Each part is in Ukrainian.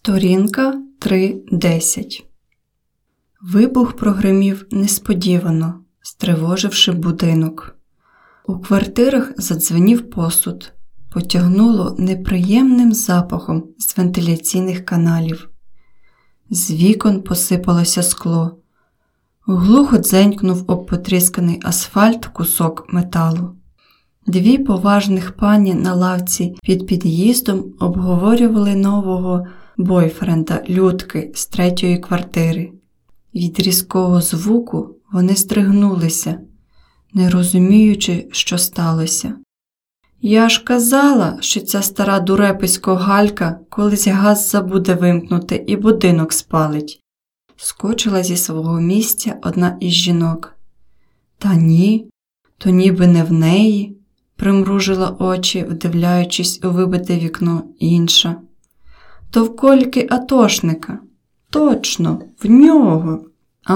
Сторінка 3.10. Вибух прогримів несподівано, стривоживши будинок. У квартирах задзвенів посуд, потягнуло неприємним запахом з вентиляційних каналів. З вікон посипалося скло. Глухо дзенькнув об потрісканий асфальт кусок металу. Дві поважних пані на лавці під під'їздом обговорювали нового бойфренда Людки з третьої квартири. Від різкого звуку вони здригнулися, не розуміючи, що сталося. «Я ж казала, що ця стара дуреписько Галька колись газ забуде вимкнути і будинок спалить», – скочила зі свого місця одна із жінок. «Та ні, то ніби не в неї», – примружила очі, вдивляючись у вибите вікно інша. «То в Кольки атошника. Точно, в нього».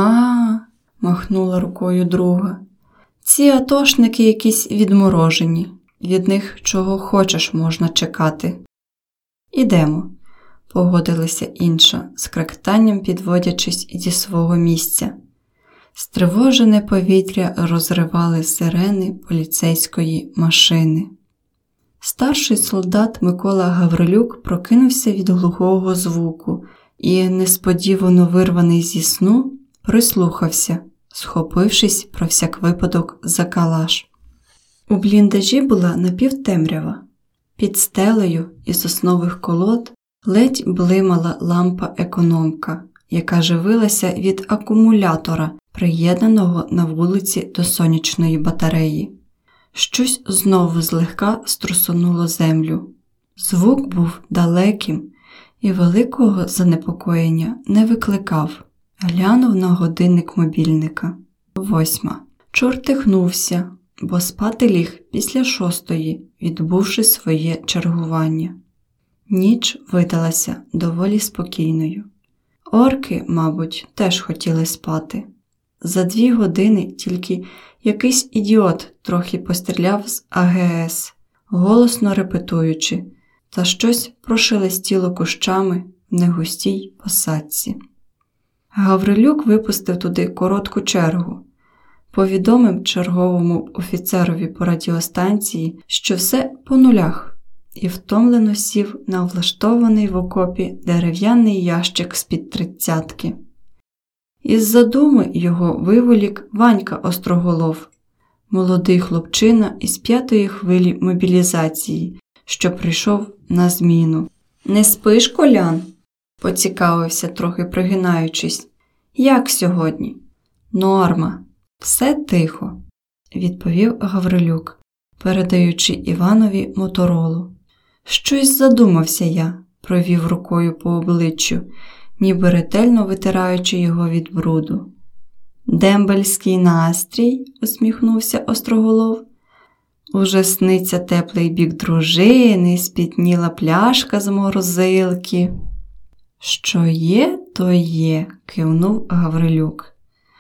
Махнула рукою друга. «Ці атошники якісь відморожені. Від них чого хочеш можна чекати». «Ідемо», – погодилася інша, з кректанням підводячись зі свого місця. Стривожене повітря розривали сирени поліцейської машини. Старший солдат Микола Гаврилюк прокинувся від глухого звуку і, несподівано вирваний зі сну, прислухався, схопившись про всяк випадок за калаш. У бліндажі була напівтемрява. Під стелею із соснових колод ледь блимала лампа-економка, яка живилася від акумулятора, приєднаного на вулиці до сонячної батареї. Щось знову злегка струсонуло землю. Звук був далеким і великого занепокоєння не викликав. Глянув на годинник мобільника. 8. Чортихнувся, бо спати ліг після 6, відбувши своє чергування. Ніч видалася доволі спокійною. Орки, мабуть, теж хотіли спати. За 2 години тільки якийсь ідіот трохи постріляв з АГС, голосно репетуючи, та щось прошелестіло кущами в негустій посадці. Гаврилюк випустив туди коротку чергу. Повідомив черговому офіцерові по радіостанції, що все по нулях, і втомлено сів на влаштований в окопі дерев'яний ящик з-під 30-ки. Із задуми його виволік Ванька Остроголов, молодий хлопчина із 5-ї хвилі мобілізації, що прийшов на зміну. «Не спиш, Колян?» – поцікавився, трохи пригинаючись. «Як сьогодні?» «Норма. Все тихо», – відповів Гаврилюк, передаючи Іванові моторолу. «Щось задумався я», – провів рукою по обличчю, ніби ретельно витираючи його від бруду. «Дембельський настрій?» – усміхнувся Остроголов. «Уже сниться теплий бік дружини, спітніла пляшка з морозилки». «Що є, то є», – кивнув Гаврилюк.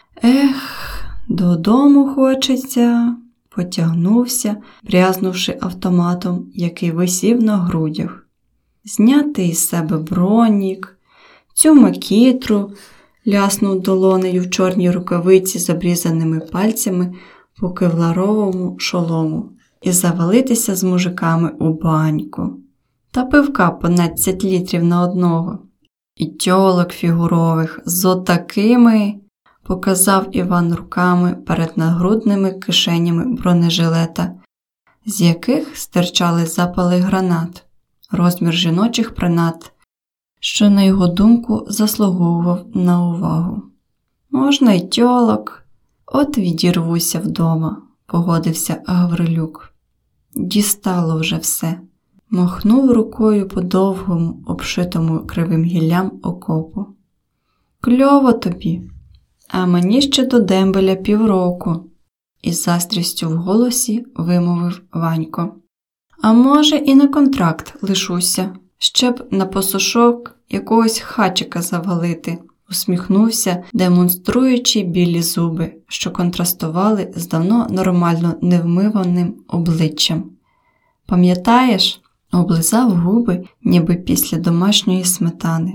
Додому хочеться», – потягнувся, брязнувши автоматом, який висів на грудях. «Зняти із себе бронік, цю макітру», – ляснув долонею в чорній рукавиці з обрізаними пальцями по кевларовому шолому, і завалитися з мужиками у баньку. Та пивка по 12 літрів на одного. І тьолок фігурових з отакими, показав Іван руками перед нагрудними кишенями бронежилета, з яких стирчали запали гранат, розмір жіночих принад, що, на його думку, заслуговував на увагу. «Можна й тьолок. От відірвуся вдома», – погодився Гаврилюк. «Дістало вже все», – махнув рукою по довгому, обшитому кривим гіллям окопу. «Кльово тобі, а мені ще до дембеля 1,5 року», – із заздрістю в голосі вимовив Ванько. «А може і на контракт лишуся, ще б на посушок якогось хачика завалити», – усміхнувся, демонструючи білі зуби, що контрастували з давно нормально невмиваним обличчям. «Пам'ятаєш, облизав губи, ніби після домашньої сметани.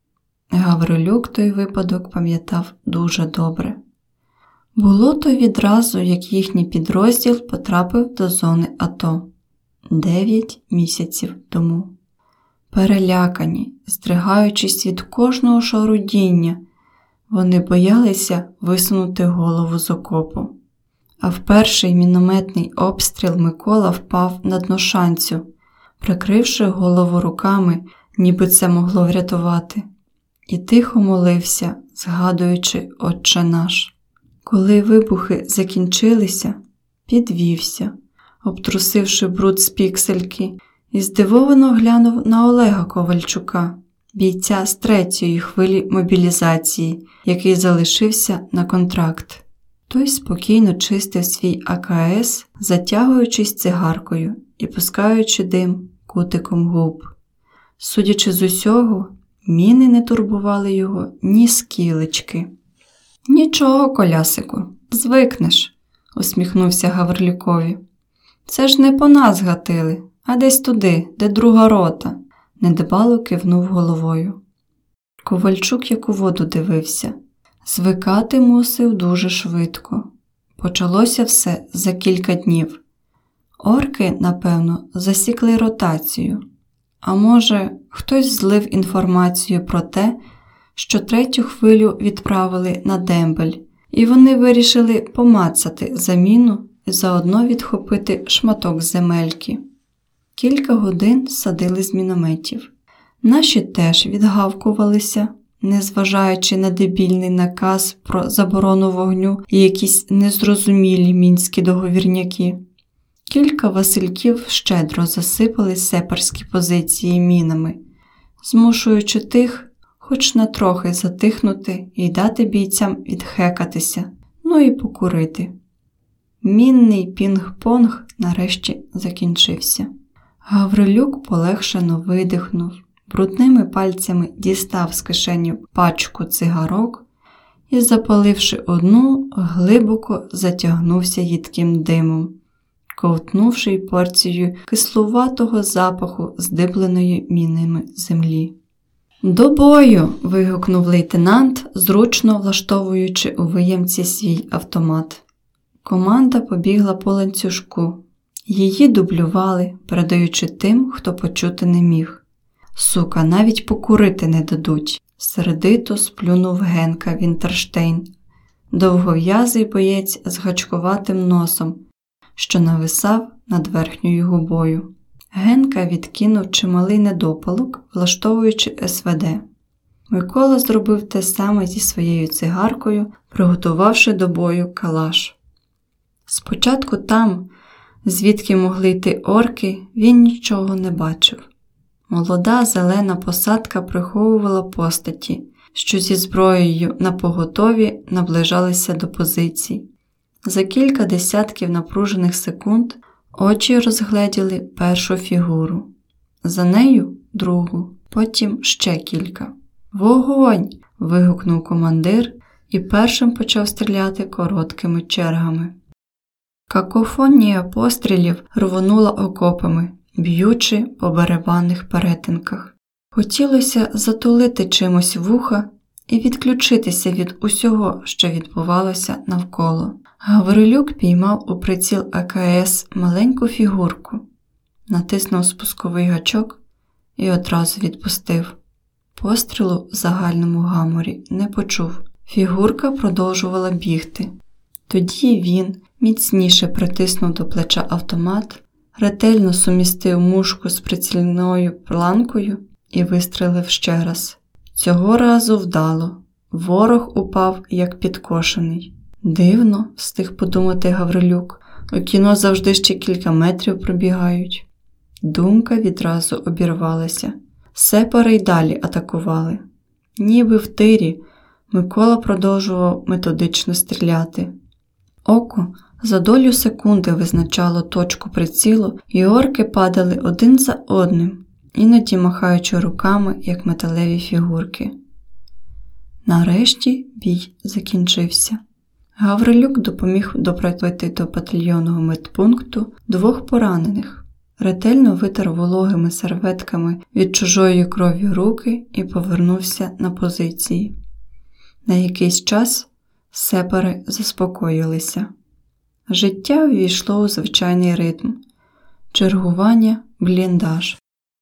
Гаврилюк той випадок пам'ятав дуже добре. Було то відразу, як їхній підрозділ потрапив до зони АТО 9 місяців тому. Перелякані, здригаючись від кожного шарудіння, вони боялися висунути голову з окопу. А в перший мінометний обстріл Микола впав на дно шанцю, прикривши голову руками, ніби це могло врятувати, і тихо молився, згадуючи «Отче наш». Коли вибухи закінчилися, підвівся, обтрусивши бруд з піксельки, і здивовано глянув на Олега Ковальчука, бійця з 3-ї хвилі мобілізації, який залишився на контракт. Той спокійно чистив свій АКС, затягуючись цигаркою і пускаючи дим кутиком губ. Судячи з усього, міни не турбували його ні скілечки. «Нічого, колясику, звикнеш», – усміхнувся Гаврилюкові. «Це ж не по нас гатили, а десь туди, де друга рота», – недбало кивнув головою. Ковальчук як у воду дивився. Звикати мусив дуже швидко. Почалося все за кілька днів. Орки, напевно, засікли ротацію. А може, хтось злив інформацію про те, що 3-ю хвилю відправили на дембель, і вони вирішили помацати заміну і заодно відхопити шматок земельки. Кілька годин садили з мінометів. Наші теж відгавкувалися, незважаючи на дебільний наказ про заборону вогню і якісь незрозумілі мінські договірняки. Кілька Васильків щедро засипали сепарські позиції мінами, змушуючи тих хоч на трохи затихнути і дати бійцям відхекатися, ну і покурити. Мінний пінг-понг нарешті закінчився. Гаврилюк полегшено видихнув, брудними пальцями дістав з кишені пачку цигарок і, запаливши одну, глибоко затягнувся їдким димом, ковтнувши й порцію кислуватого запаху здибленої мінами землі. «До бою!» – вигукнув лейтенант, зручно влаштовуючи у виємці свій автомат. Команда побігла по ланцюжку. Її дублювали, передаючи тим, хто почути не міг. «Сука, навіть покурити не дадуть!» – сердито сплюнув Генка Вінтерштейн, довгов'язий боєць з гачкуватим носом, що нависав над верхньою губою. Генка відкинув чималий недопалок, влаштовуючи СВД. Микола зробив те саме зі своєю цигаркою, приготувавши до бою калаш. Спочатку там, звідки могли йти орки, він нічого не бачив. Молода зелена посадка приховувала постаті, що зі зброєю напоготові наближалися до позицій. За кілька десятків напружених секунд очі розгледіли першу фігуру. За нею – другу, потім ще кілька. «Вогонь!» – вигукнув командир і першим почав стріляти короткими чергами. Какофонія пострілів рвонула окопами, б'ючи по барабанних перетинках. Хотілося затулити чимось вуха і відключитися від усього, що відбувалося навколо. Гаврилюк піймав у приціл АКС маленьку фігурку, натиснув спусковий гачок і одразу відпустив. Пострілу в загальному гаморі не почув. Фігурка продовжувала бігти. Тоді він міцніше притиснув до плеча автомат, ретельно сумістив мушку з прицільною планкою і вистрелив ще раз. Цього разу вдало. Ворог упав, як підкошений. Дивно, встиг подумати Гаврилюк, у кіно завжди ще кілька метрів пробігають. Думка відразу обірвалася. Сепари й далі атакували. Ніби в тирі, Микола продовжував методично стріляти. Око за долю секунди визначало точку прицілу, і орки падали один за одним, іноді махаючи руками, як металеві фігурки. Нарешті бій закінчився. Гаврилюк допоміг доправити до батальйонного медпункту 2 поранених. ретельно витер вологими серветками від чужої крові руки і повернувся на позиції. На якийсь час сепари заспокоїлися. Життя ввійшло у звичайний ритм. Чергування, бліндаж.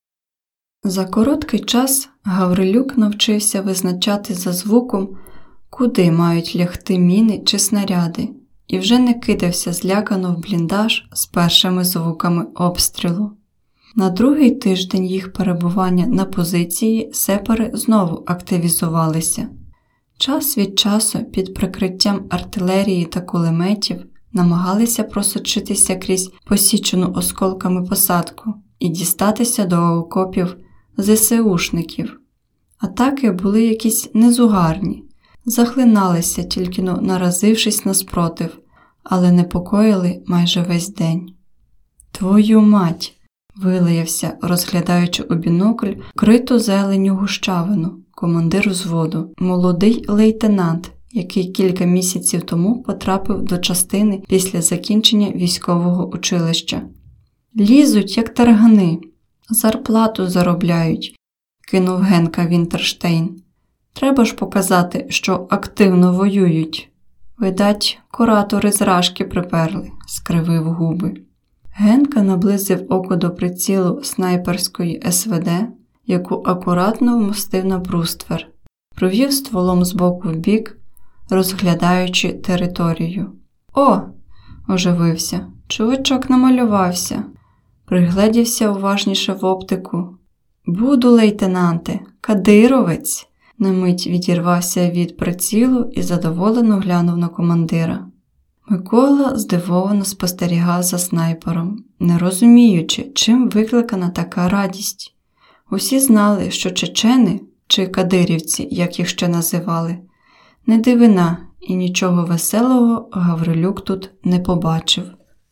За короткий час Гаврилюк навчився визначати за звуком, куди мають лягти міни чи снаряди, і вже не кидався злякано в бліндаж з першими звуками обстрілу. На другий тиждень їх перебування на позиції сепари знову активізувалися. Час від часу під прикриттям артилерії та кулеметів намагалися просочитися крізь посічену осколками посадку і дістатися до окопів ЗСУшників. Атаки були якісь незугарні, захлиналися, тільки наразившись на спротив, але непокоїли майже весь день. «Твою мать!» – вилаявся, розглядаючи у бінокль криту зеленю гущавину, командир взводу, молодий лейтенант, який кілька місяців тому потрапив до частини після закінчення військового училища. «Лізуть, як таргани. Зарплату заробляють», – кинув Генка Вінтерштейн. «Треба ж показати, що активно воюють». «Видать, куратори з Рашки приперли», – скривив губи. Генка наблизив око до прицілу снайперської СВД, яку акуратно вмостив на бруствер, провів стволом з боку в бік, розглядаючи територію. «О!» – оживився. «Чувачок намалювався». Пригледівся уважніше в оптику. «Буду, лейтенанте, кадировець!» На мить відірвався від прицілу і задоволено глянув на командира. Микола здивовано спостерігав за снайпером, не розуміючи, чим викликана така радість. Усі знали, що чечени, чи кадирівці, як їх ще називали, не дивина, і нічого веселого Гаврилюк тут не побачив.